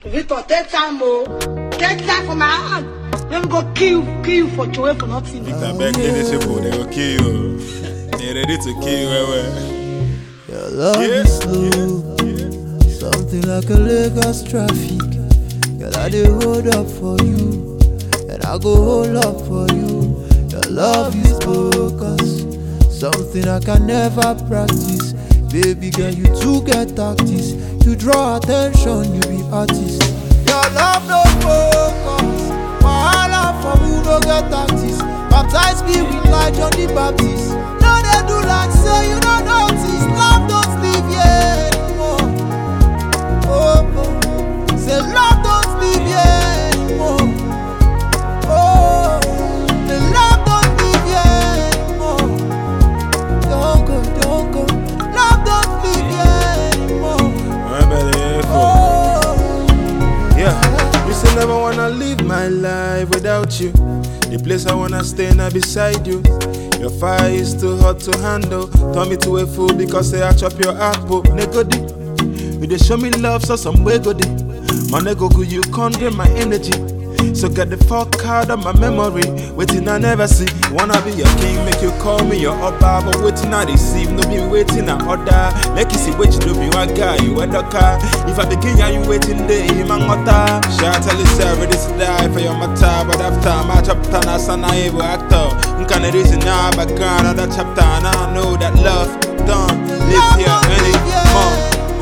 Victor, take time, oh. Take time for my hand. Let me go kill you for Joey for nothing. Victor, back then they say, they will kill you. They're ready to kill you. Your love is slow, something like a Lagos traffic. Girl, I dey hold up for you, and I go hold up for you. Your love is focus, something I can never practice. Baby girl, you too get tactics. You draw attention, you be artist. Your love no focus, wahala for who no get tactics. Baptize me with light John the Baptist. No they do like say you don't notice. Love don't leave here anymore. Oh, oh. Say love don't leave here anymore. Oh, the love don't leave here anymore. Don't go, don't go. Love don't leave here anymore. Oh, yeah. You say never wanna live my life without you. The place I wanna stay now beside you. Your fire is too hot to handle. Turn me to a fool because say I chop your apple. Negodi, you dey show me love, so some way go dey. My nego go, you can't drain my energy. So get the fuck out of my memory. Waiting I never see. Wanna be your king, make you call me your upper. But waiting I receive, no be waiting I order. Make you see what you do, be one guy, you a car. If I begin, yeah, you waiting day, man ngota. Shout tell yourself, ready to die for your matter. But after my chapter, na sana evil actor. Can't reason now, background of that chapter. And I know that love don't live here anymore.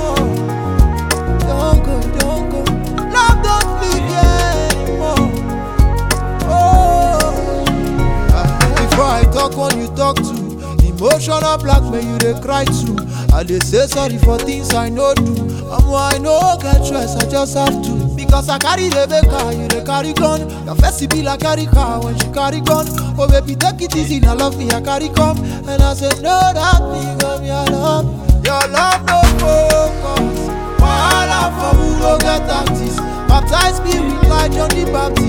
don't go, don't go. Love don't leave here anymore. Oh, before I talk, when you talk to emotional blackmail, you dey cry too. I dey say sorry for things I no do. I no get choice, I just have to. Because I carry the car, you dey carry gun. Your face be like carry car when she carry gun. Oh baby, take it easy, now love me, I carry come. And I say no, that nigga, me I love. Your love no focus, wahala for who no get tactics. Baptize me with light John the Baptist.